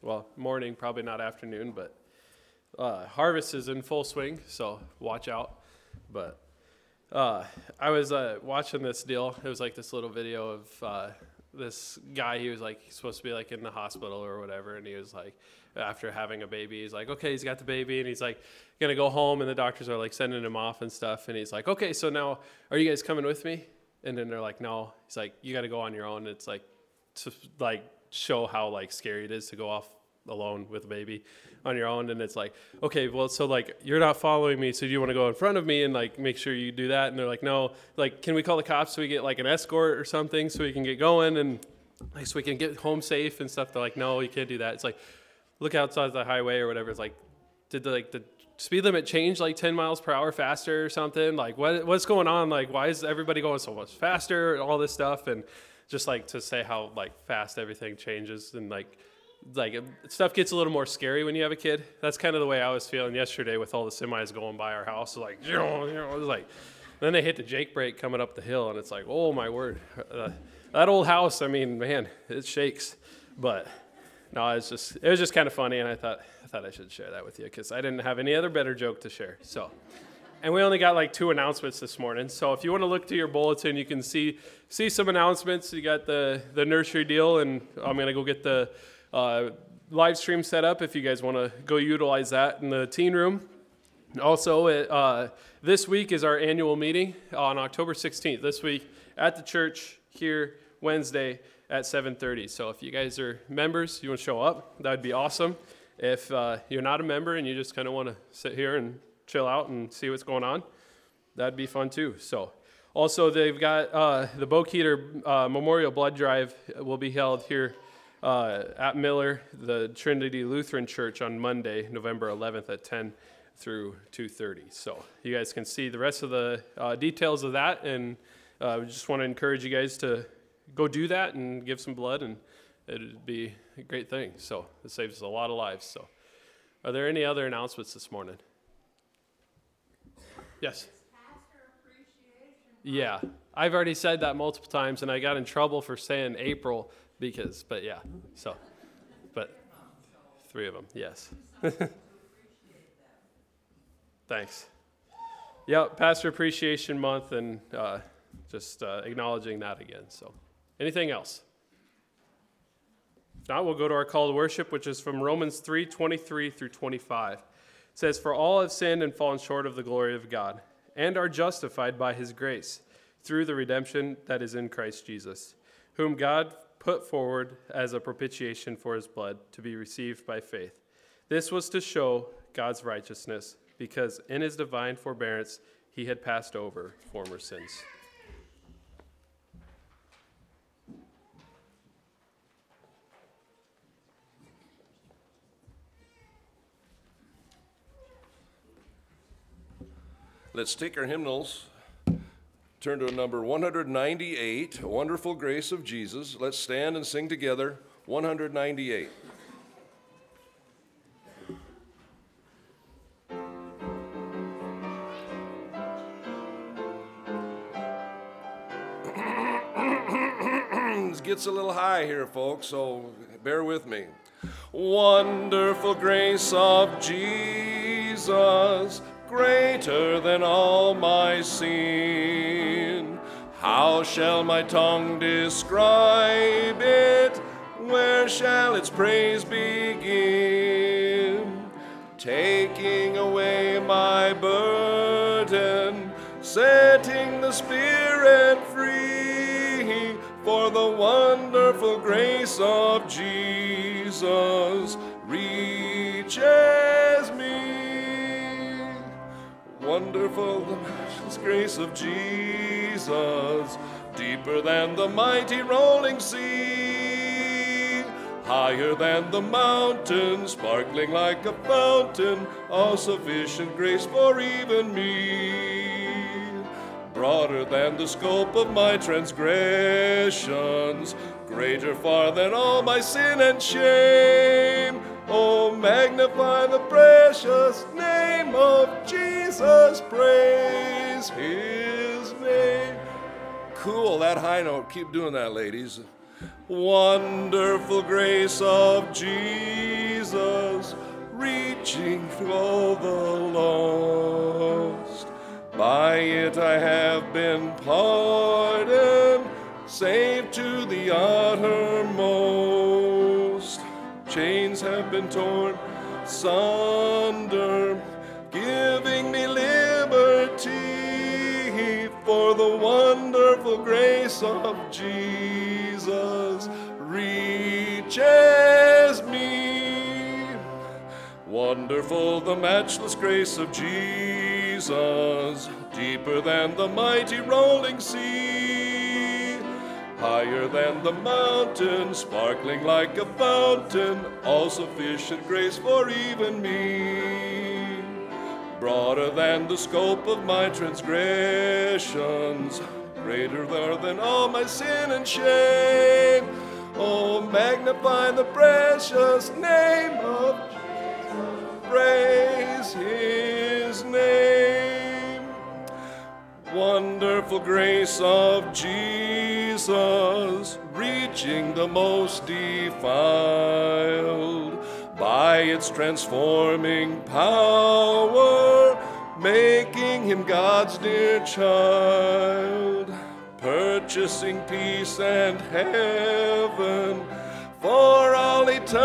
well, morning, probably not afternoon, but harvest is in full swing, so watch out. But I was watching this deal. It was like this little video of this guy. He was like supposed to be like in the hospital or whatever, and he was like, after having a baby, he's like, okay, he's got the baby, and he's like gonna go home, and the doctors are like sending him off and stuff, and he's like, okay, so now are you guys coming with me? And then they're like, no. He's like, you got to go on your own. It's like to like show how like scary it is to go off alone with a baby on your own. And it's like, okay, well, so like you're not following me, so do you want to go in front of me and like make sure you do that? And they're like, no. Like, can we call the cops so we get like an escort or something so we can get going and like so we can get home safe and stuff? They're like, no, you can't do that. It's like, look outside the highway or whatever. It's like, did the speed limit change like 10 miles per hour faster or something? Like what's going on? Like, why is everybody going so much faster and all this stuff? And just like to say how like fast everything changes and like stuff gets a little more scary when you have a kid. That's kind of the way I was feeling yesterday with all the semis going by our house. Like, it was like, then they hit the Jake brake coming up the hill and it's like, oh my word. That old house, I mean, man, it shakes. But no, it was just kind of funny, and I thought I should share that with you because I didn't have any other better joke to share. So, and we only got like 2 announcements this morning. So if you want to look to your bulletin, you can see some announcements. You got the nursery deal, and I'm gonna go get the live stream set up if you guys want to go utilize that in the teen room. Also, this week is our annual meeting on October 16th. This week at the church here Wednesday at 7:30. So if you guys are members, you want to show up, that would be awesome. If you're not a member and you just kind of want to sit here and chill out and see what's going on, that'd be fun too. So also they've got the Bokeeter Memorial Blood Drive will be held here at Miller, the Trinity Lutheran Church on Monday, November 11th at 10 through 2:30. So you guys can see the rest of the details of that, and we just want to encourage you guys to go do that and give some blood, and it'd be a great thing. So it saves a lot of lives. So are there any other announcements this morning? Yes? Pastor Appreciation Month. Yeah, I've already said that multiple times, and I got in trouble for saying April but yeah, so, but 3 of them, yes. Thanks. Yep, Pastor Appreciation Month, and just acknowledging that again. So, anything else? If not, we'll go to our call to worship, which is from Romans 3:23 through 25. It says, "For all have sinned and fallen short of the glory of God, and are justified by his grace, through the redemption that is in Christ Jesus, whom God put forward as a propitiation for his blood, to be received by faith. This was to show God's righteousness, because in his divine forbearance he had passed over former sins." Let's take our hymnals, turn to number 198, A Wonderful Grace of Jesus. Let's stand and sing together, 198. It gets a little high here, folks, so bear with me. Wonderful grace of Jesus, greater than all my sin. How shall my tongue describe it? Where shall its praise begin? Taking away my burden, setting the spirit free, for the wonderful grace of Jesus reaches me. Wonderful, the matchless grace of Jesus, deeper than the mighty rolling sea, higher than the mountain, sparkling like a fountain, all sufficient grace for even me. Broader than the scope of my transgressions, greater far than all my sin and shame. Oh, magnify the precious name of Jesus, praise his name. Cool, that high note, keep doing that, ladies. Wonderful grace of Jesus, reaching all the lost. By it I have been pardoned, saved to the uttermost. Chains have been torn asunder, giving me liberty, for the wonderful grace of Jesus reaches me. Wonderful the matchless grace of Jesus, deeper than the mighty rolling sea, higher than the mountain, sparkling like a fountain, all sufficient grace for even me. Broader than the scope of my transgressions, greater than all my sin and shame. Oh, magnify the precious name of Jesus, praise his name. Wonderful grace of Jesus, reaching the most defiled, by its transforming power, making him God's dear child, purchasing peace and heaven for all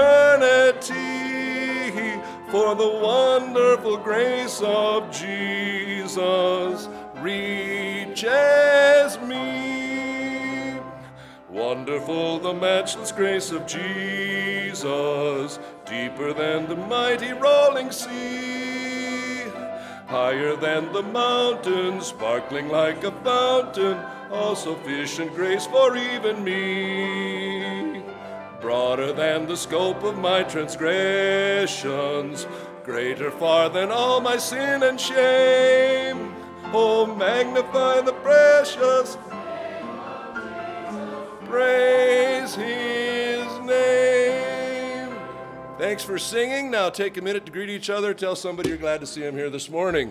eternity, for the wonderful grace of Jesus reaches me. Wonderful the matchless grace of Jesus, deeper than the mighty rolling sea, higher than the mountain, sparkling like a fountain, all sufficient grace for even me. Broader than the scope of my transgressions, greater far than all my sin and shame. Oh, magnify the precious, praise his name. Thanks for singing. Now take a minute to greet each other. Tell somebody you're glad to see them here this morning.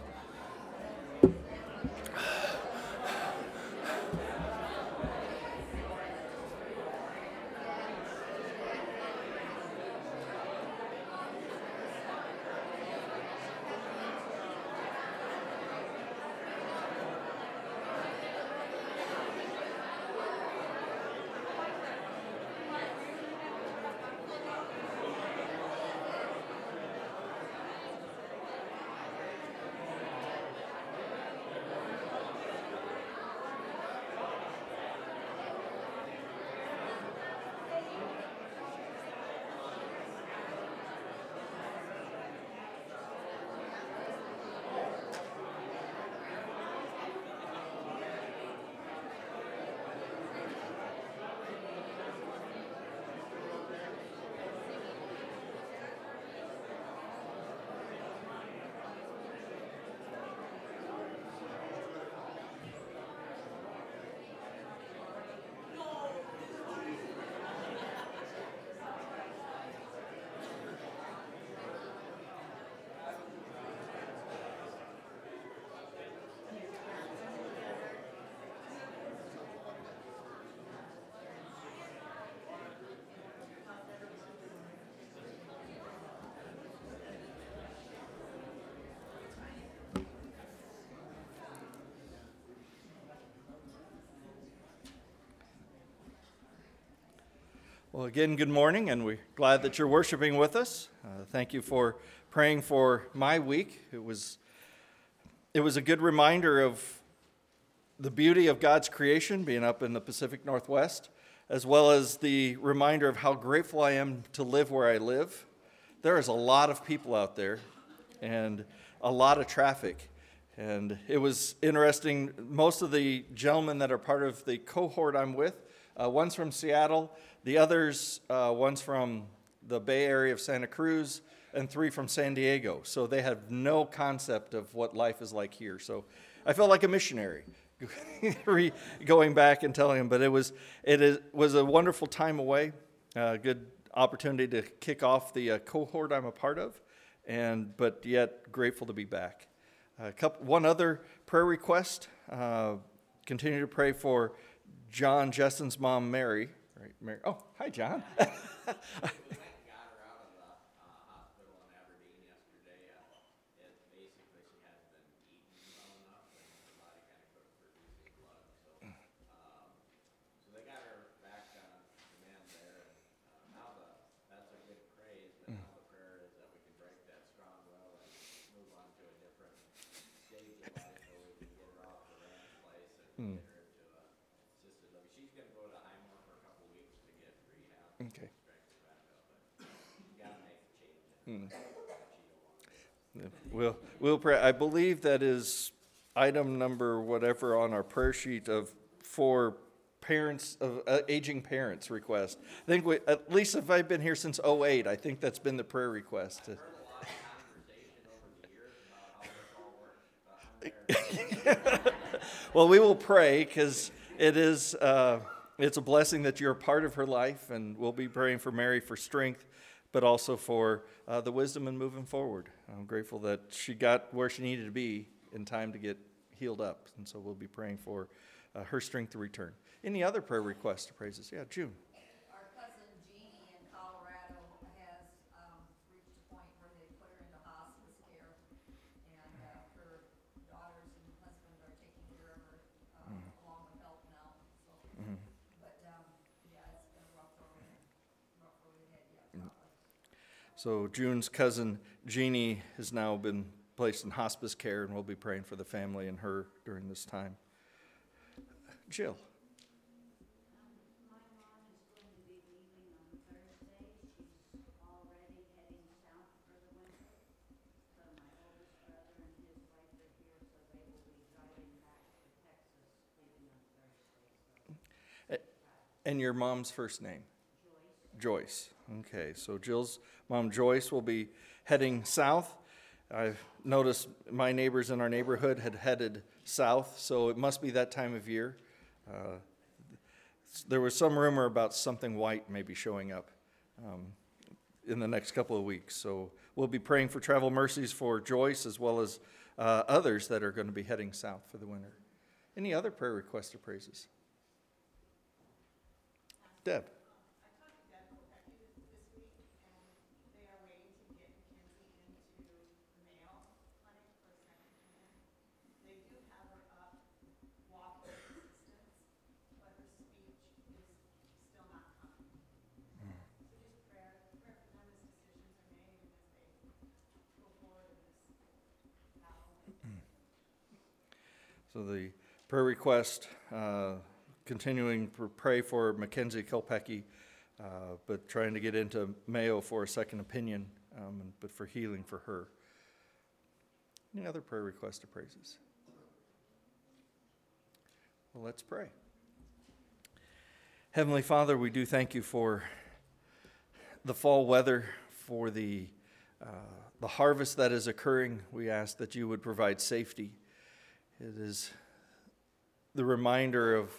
Well, again, good morning, and we're glad that you're worshiping with us. Thank you for praying for my week. It was a good reminder of the beauty of God's creation, being up in the Pacific Northwest, as well as the reminder of how grateful I am to live where I live. There is a lot of people out there, and a lot of traffic. And it was interesting, most of the gentlemen that are part of the cohort I'm with, one's from Seattle, the others, one's from the Bay Area of Santa Cruz, and 3 from San Diego. So they have no concept of what life is like here. So I felt like a missionary going back and telling them. But it was a wonderful time away, good opportunity to kick off the cohort I'm a part of, but yet grateful to be back. One other prayer request, continue to pray for John Jessen's mom, Mary. Right, Mary. Oh, hi, John. I got her out of the hospital in Aberdeen Mm. get her to assisted living. She's going to go to Highmore for a couple of weeks to get rehab. Okay. Strength her back up, but you got to make the change. Mm. She don't want to. Yeah. We'll pray. I believe that is item number whatever on our prayer sheet for parents of aging parents request. I think at least if I've been here since '08, I think that's been the prayer request. I've heard a lot of conversation over the years about how this all works. Well, we will pray because it's a blessing that you're a part of her life, and we'll be praying for Mary for strength, but also for the wisdom in moving forward. I'm grateful that she got where she needed to be in time to get healed up, and so we'll be praying for her strength to return. Any other prayer requests or praises? Yeah, June. Our cousin Jeannie in Colorado has reached a point where they put her into hospice care, and her daughters and husband are taking care of her along with help now. So, but yeah, it's been a rough road ahead yet. Probably. So June's cousin Jeannie has now been placed in hospice care, and we'll be praying for the family and her during this time. Jill. My mom is going to be leaving on Thursday. She's already heading south for the winter. So my oldest brother and his wife are here, so they will be driving back to Texas leaving on Thursday. And your mom's first name? Joyce. Okay, so Jill's mom Joyce will be heading south. I've noticed my neighbors in our neighborhood had headed south, so it must be that time of year. There was some rumor about something white maybe showing up in the next couple of weeks. So we'll be praying for travel mercies for Joyce as well as others that are going to be heading south for the winter. Any other prayer requests or praises? Deb. I talked to Deb Kopecky this week, and they are waiting to get Mackenzie into the Mayo Clinic for a second opinion. They do have her up walking assistance, but her speech is still not coming. So just prayer for them as decisions are made and as they go forward in this battle. So the prayer request, continuing to pray for Mackenzie Kilpecky, but trying to get into Mayo for a second opinion, but for healing for her. Any other prayer requests or praises? Well, let's pray. Heavenly Father, we do thank you for the fall weather, for the harvest that is occurring. We ask that you would provide safety. It is the reminder of,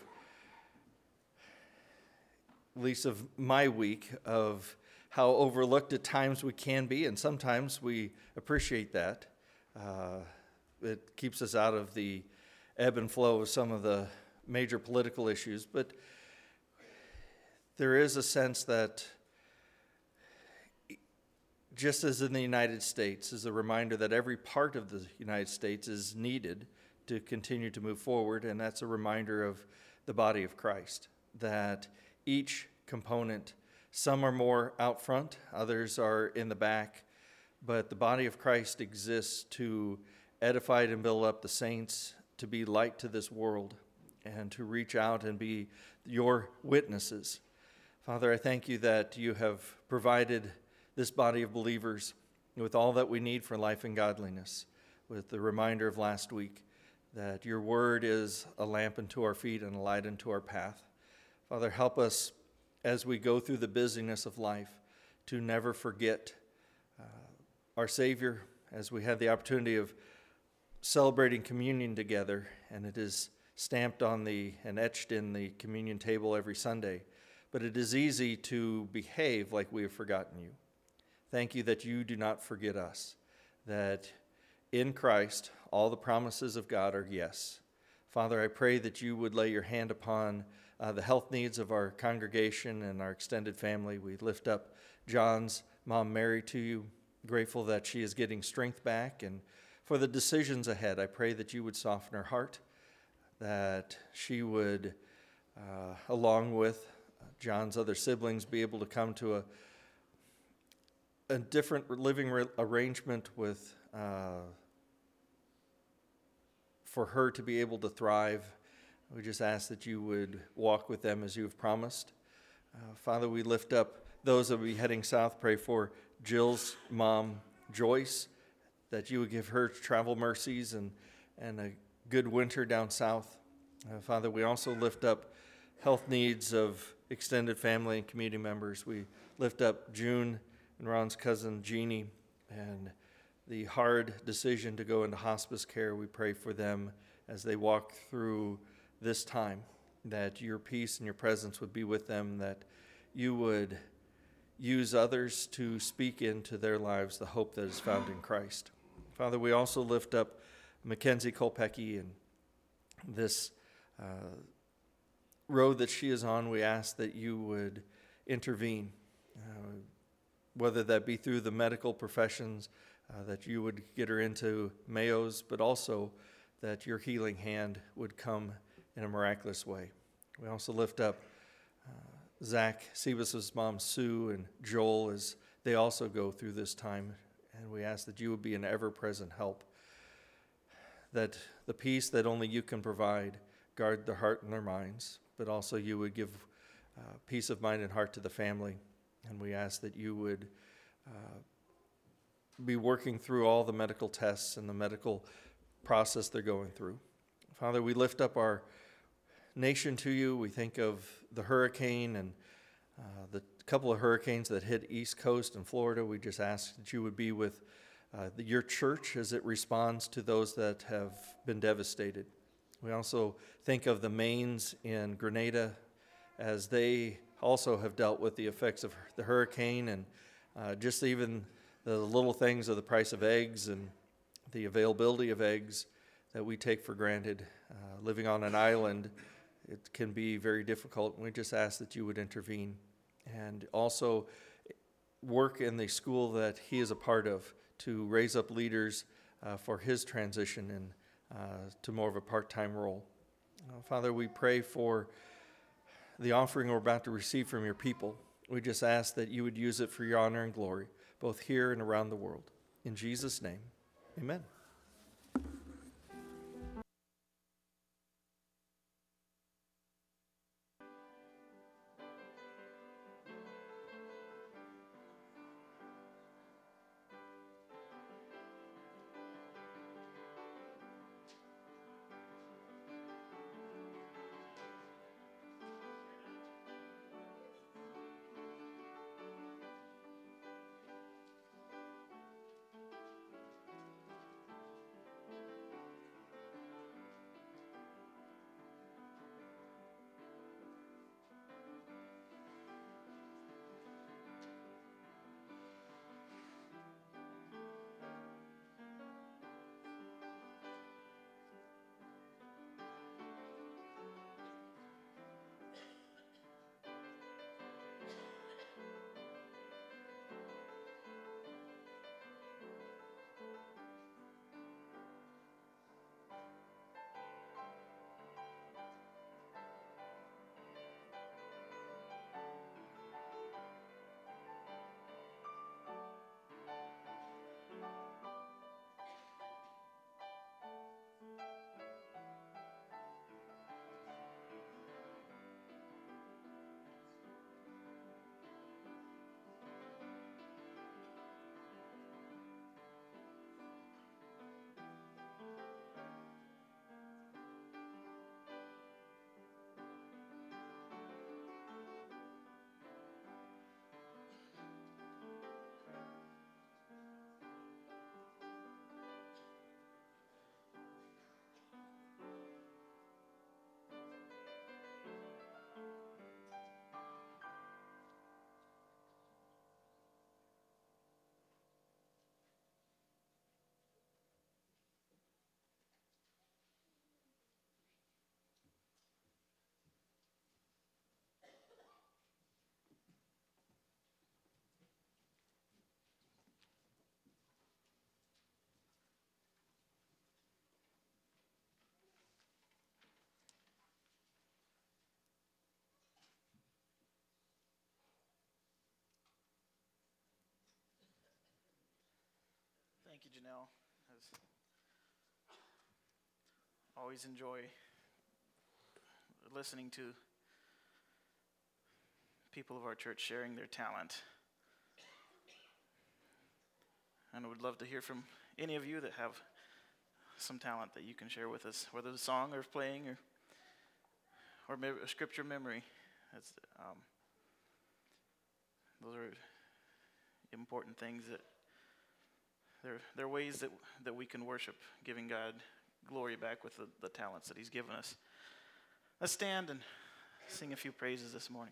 at least of my week, of how overlooked at times we can be, and sometimes we appreciate that. It keeps us out of the ebb and flow of some of the major political issues, but there is a sense that, just as in the United States, is a reminder that every part of the United States is needed to continue to move forward, and that's a reminder of the body of Christ, that each component, some are more out front, others are in the back, but the body of Christ exists to edify and build up the saints, to be light to this world, and to reach out and be your witnesses. Father, I thank you that you have provided this body of believers with all that we need for life and godliness, with the reminder of last week that your word is a lamp unto our feet and a light unto our path. Father, help us as we go through the busyness of life to never forget our Savior, as we had the opportunity of celebrating communion together, and it is stamped on and etched in the communion table every Sunday. But it is easy to behave like we have forgotten you. Thank you that you do not forget us, that in Christ all the promises of God are yes. Father, I pray that you would lay your hand upon the health needs of our congregation and our extended family. We lift up John's mom, Mary, to you, grateful that she is getting strength back. And for the decisions ahead, I pray that you would soften her heart, that she would, along with John's other siblings, be able to come to a different living arrangement with for her to be able to thrive We just ask that you would walk with them as you have promised. Father, we lift up those that will be heading south. Pray for Jill's mom, Joyce, that you would give her travel mercies and a good winter down south. Father, we also lift up health needs of extended family and community members. We lift up June and Ron's cousin Jeannie and the hard decision to go into hospice care. We pray for them as they walk through this time, that your peace and your presence would be with them, that you would use others to speak into their lives the hope that is found in Christ. Father, we also lift up Mackenzie Kolpecki and this road that she is on. We ask that you would intervene, whether that be through the medical professions, that you would get her into Mayo's, but also that your healing hand would come in a miraculous way. We also lift up Zach Sebas's mom, Sue, and Joel as they also go through this time. And we ask that you would be an ever-present help, that the peace that only you can provide guard their heart and their minds, but also you would give peace of mind and heart to the family. And we ask that you would be working through all the medical tests and the medical process they're going through. Father, we lift up our nation to you. We think of the hurricane and the couple of hurricanes that hit East Coast and Florida. We just ask that you would be with your church as it responds to those that have been devastated. We also think of the Maines in Grenada as they also have dealt with the effects of the hurricane, and just even the little things of the price of eggs and the availability of eggs that we take for granted. Living on an island, it can be very difficult. We just ask that you would intervene and also work in the school that he is a part of to raise up leaders for his transition to more of a part-time role. Father, we pray for the offering we're about to receive from your people. We just ask that you would use it for your honor and glory, both here and around the world. In Jesus' name, amen. Thank you, Janelle. Always enjoy listening to people of our church sharing their talent. And I would love to hear from any of you that have some talent that you can share with us, whether it's song or playing or scripture memory. Those are important things that they're ways that we can worship, giving God glory back with the talents that He's given us. Let's stand and sing a few praises this morning.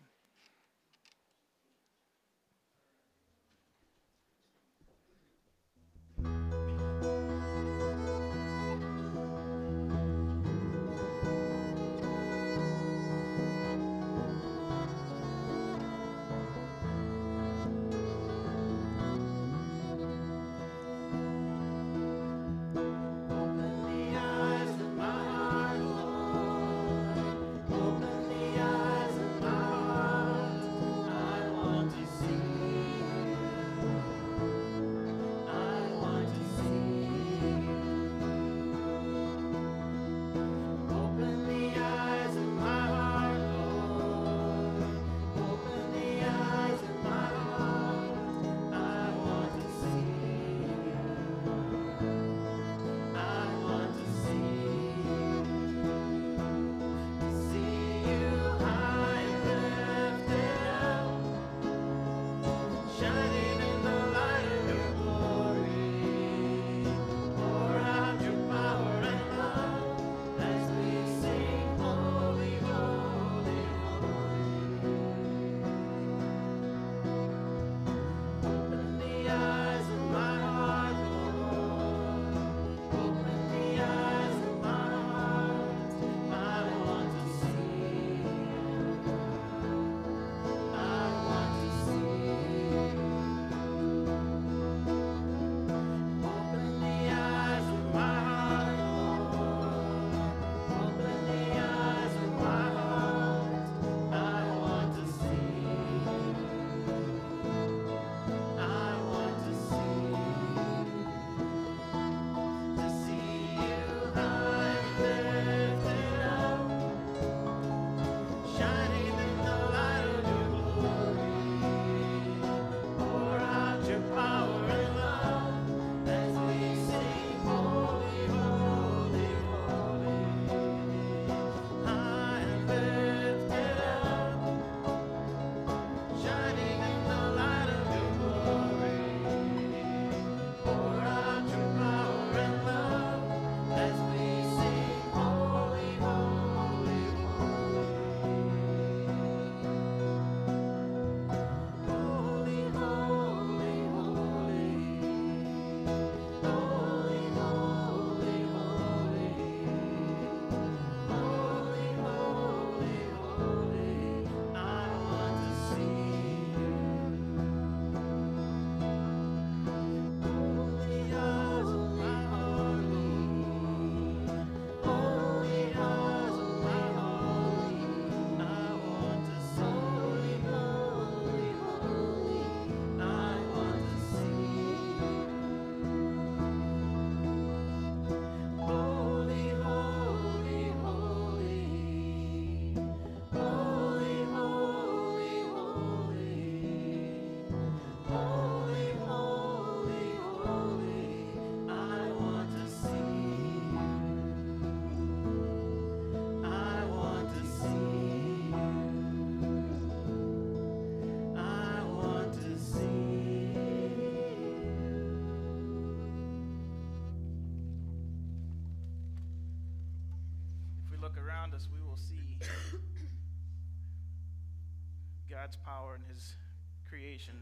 God's power and His creation,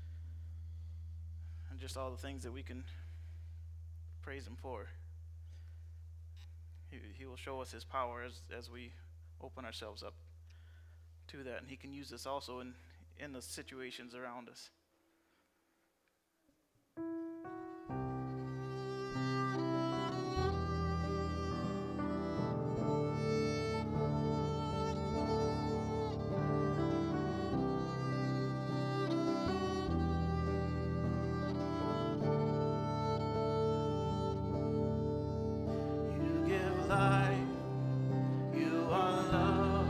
and just all the things that we can praise Him for. He will show us His power as we open ourselves up to that, and He can use us also in the situations around us. You give life, you are love.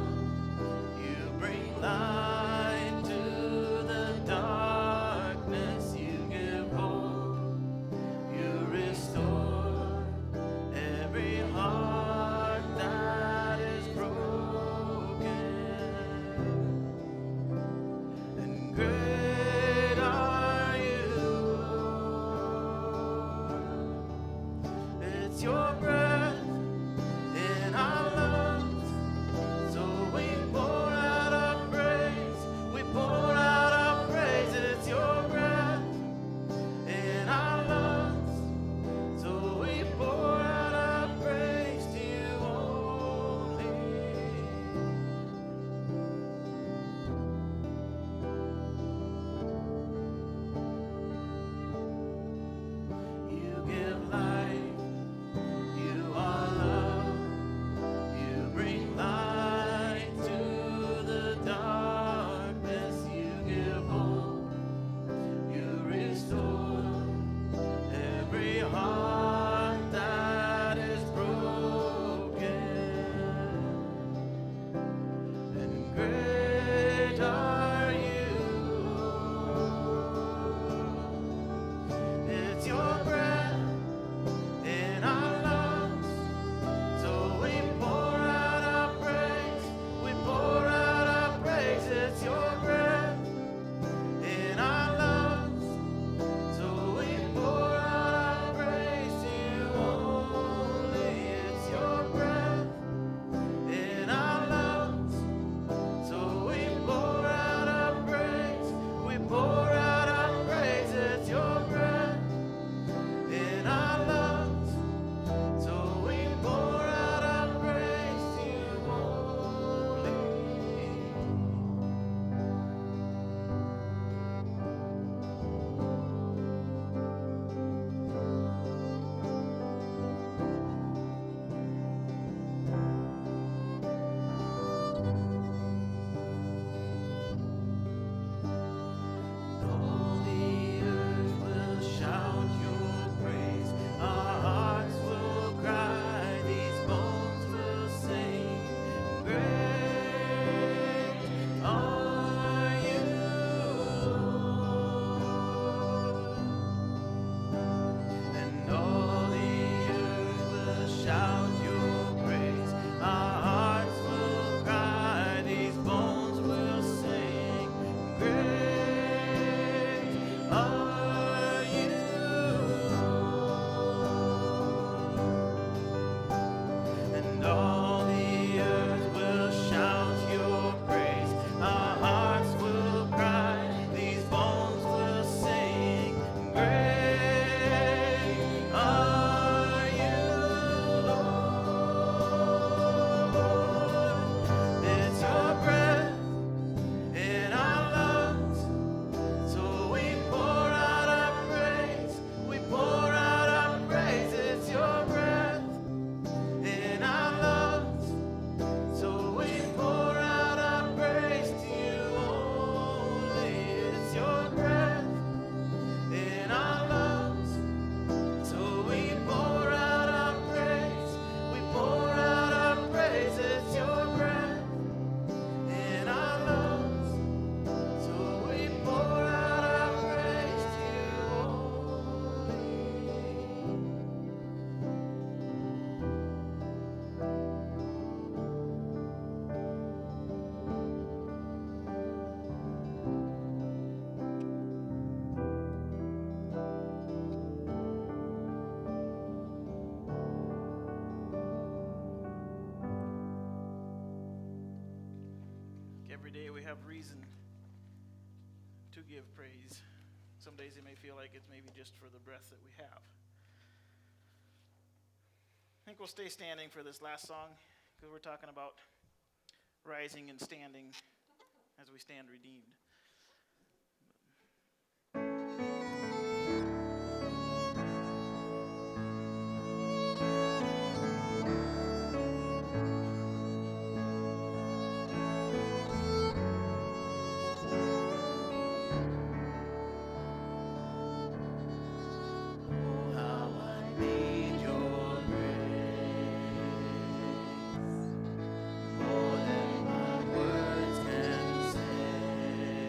have reason to give praise. Some days it may feel like it's maybe just for the breath that we have. I think we'll stay standing for this last song because we're talking about rising and standing as we stand redeemed. More than my words can say.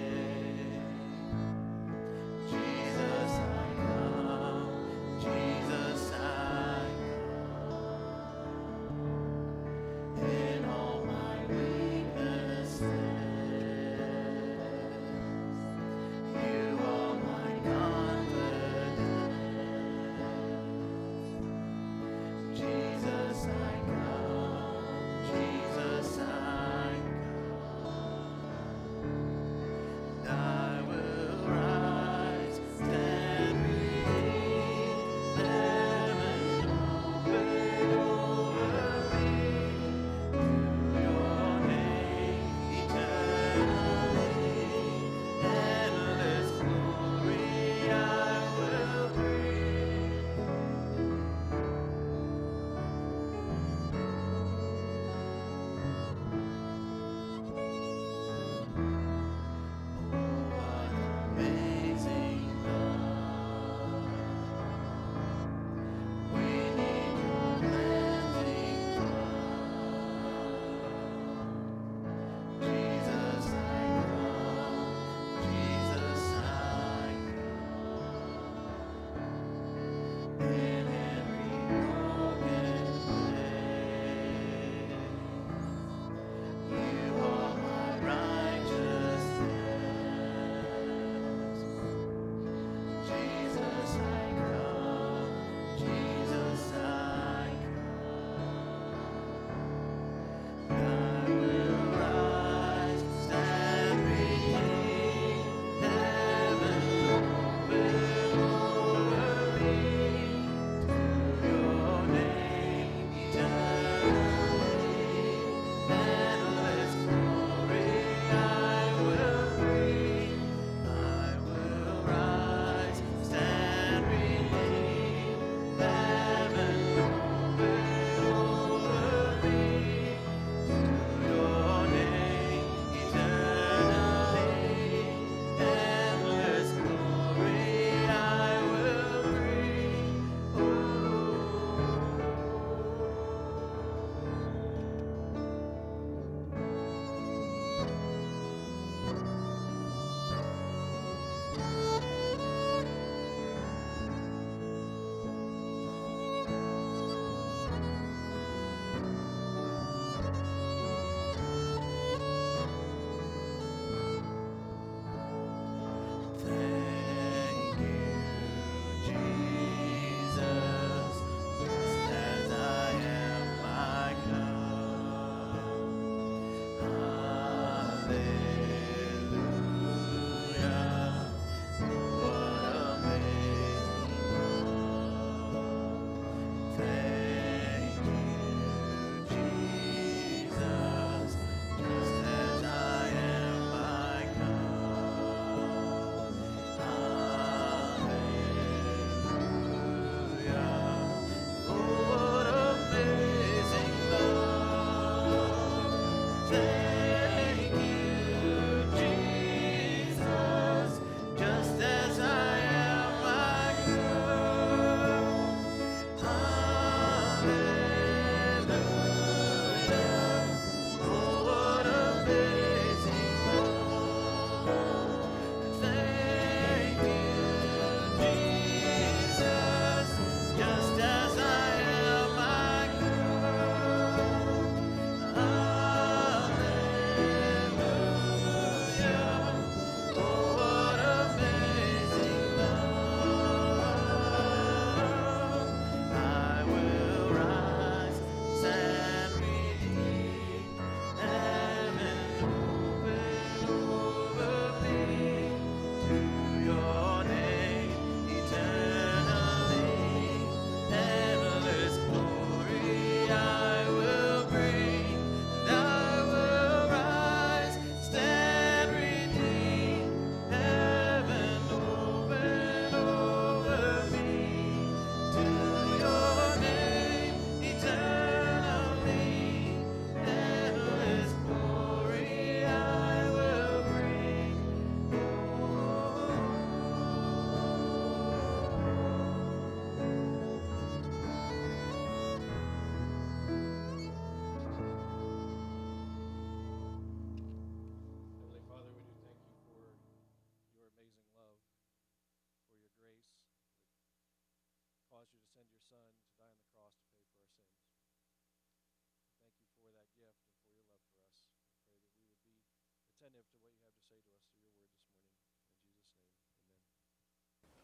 send your Son to die on the cross to pay for our sins. Thank you for that gift and for your love for us. I pray that we would be attentive to what you have to say to us through your word this morning. In Jesus' name, amen.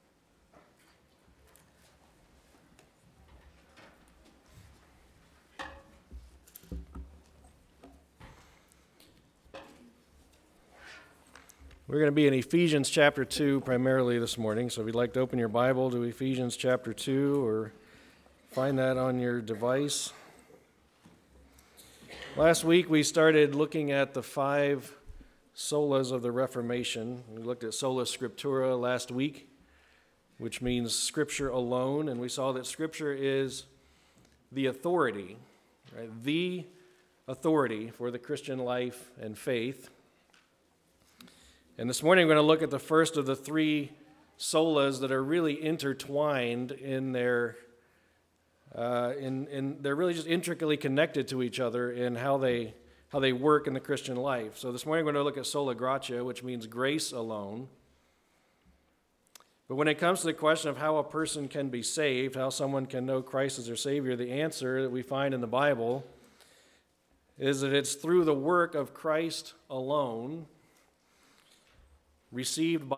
We're going to be in Ephesians chapter 2 primarily this morning, so if you'd like to open your Bible to Ephesians chapter 2 or find that on your device. Last week we started looking at the 5 solas of the Reformation. We looked at sola scriptura last week, which means Scripture alone, and we saw that Scripture is the authority, right? The authority for the Christian life and faith. And this morning we're going to look at the first of the 3 solas that are really intertwined in their, they're really just intricately connected to each other in how they work in the Christian life. So this morning we're going to look at sola gratia, which means grace alone. But when it comes to the question of how a person can be saved, how someone can know Christ as their Savior, the answer that we find in the Bible is that it's through the work of Christ alone, received by